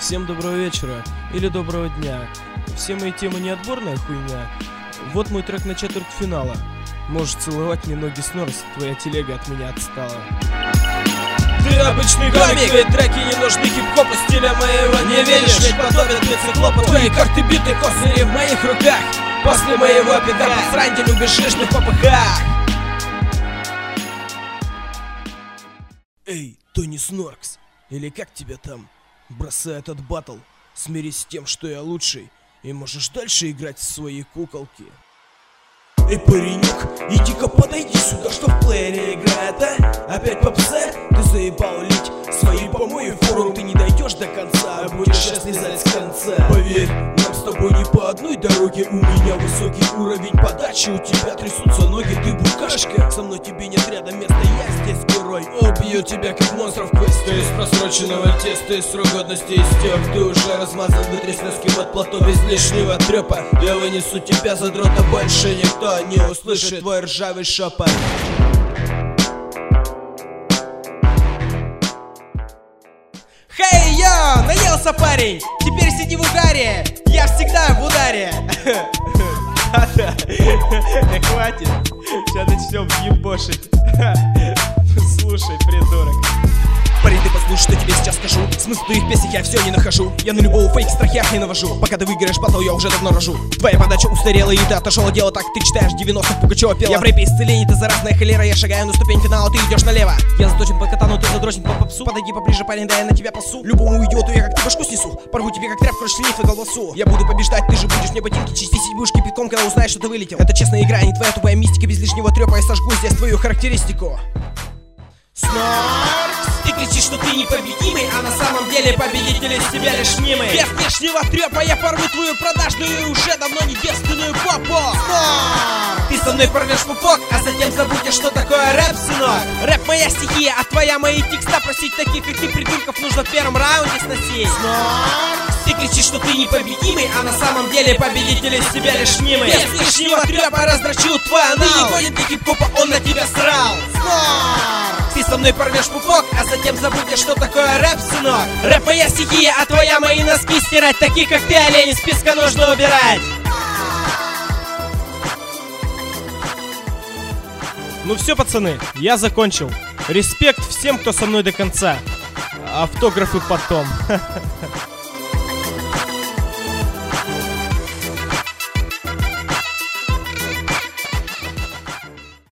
Всем доброго вечера или доброго дня. Все мои темы не отборная хуйня. Вот мой трек на четвертьфинала. Можешь целовать мне ноги Сноркс, твоя телега от меня отстала. Ты обычный гомик, твои треки не нужны хип-хопу, стиля моего не видишь. Ведь подобен мне циклопу, твои карты биты, козыри в моих руках. После моего пикапа срань, ты любишь жижных попыхах. Эй, Тони Сноркс, или как тебя там? Бросай этот баттл, смирись с тем, что я лучший, и можешь дальше играть в свои куколки. Эй, паренек, иди-ка подойди сюда, что в плеере играет, а? Опять попсе? Ты заебал лить свои помои в форум, ты не дойдешь до конца, а будешь слезать с конца. Поверь, нам с тобой не по одной дороге, у меня высокий уровень подачи, у тебя трясутся ноги, ты букашка. Со мной тебе нет рядом места, я здесь герой. Убью тебя как монстров квесте из просроченного теста, из срок годности истек. Ты уже размазан, вытри слезки под плато без лишнего трёпа. Я вынесу тебя за дрота, больше никто не услышит твой ржавый шепот. Хей, йо, наелся парень, теперь сиди в угаре, я всегда в ударе. Хватит, сейчас начнем ебошить. Слушай, придурок. Парень, ты послушай, что тебе сейчас скажу. Смысл твоих песен я все не нахожу. Я на любого фейк страхи не навожу. Пока ты выиграешь батл, я уже давно рожу. Твоя подача устарела и ты отошел от дела. Так ты читаешь 90-х, Пугачева пела. Я в рэпе исцеление, ты заразная холера. Я шагаю на ступень финала, ты идешь налево. Я заточен по катану, ты задрочен по попсу. Подойди поближе, парень, да я на тебя пасу. Любому идиоту я как ты башку снесу. Порву тебе как тряпку, расчленив на голосу. Я буду побеждать, ты же будешь мне ботинки чистить. Будешь кипятком, когда узнаешь, что ты вылетел. Это честная игра, а не твоя тупая мистика. Без лишнего трёпа я сожгу здесь твою характеристику. Сноркс! Ты кричишь, что ты непобедимый, а на самом деле победитель из тебя лишь мнимый. Без лишнего трёпа я порву твою продажную и уже давно не девственную попу. Сноркс! Ты со мной порвешь пупок, а затем забудешь, что такое рэп, сынок. Рэп моя стихия, а твоя мои текста. Просить таких, как ты, придурков, нужно в первом раунде сносить. Сноркс! Ты кричишь, что ты непобедимый, а на самом деле победитель из тебя лишь мнимый. Без лишнего трёпа раздрочу твой анал. Ты не гонит ни хип-хопа, он на тебя срал. Сноркс! Ты со мной порвешь пупок, а затем забудешь, что такое рэп, сынок. Рэп моя стихия, а твоя мои носки стирать. Таких, как ты, олень, из списка нужно убирать. Ну все, пацаны, я закончил. Респект всем, кто со мной до конца. Автографы потом.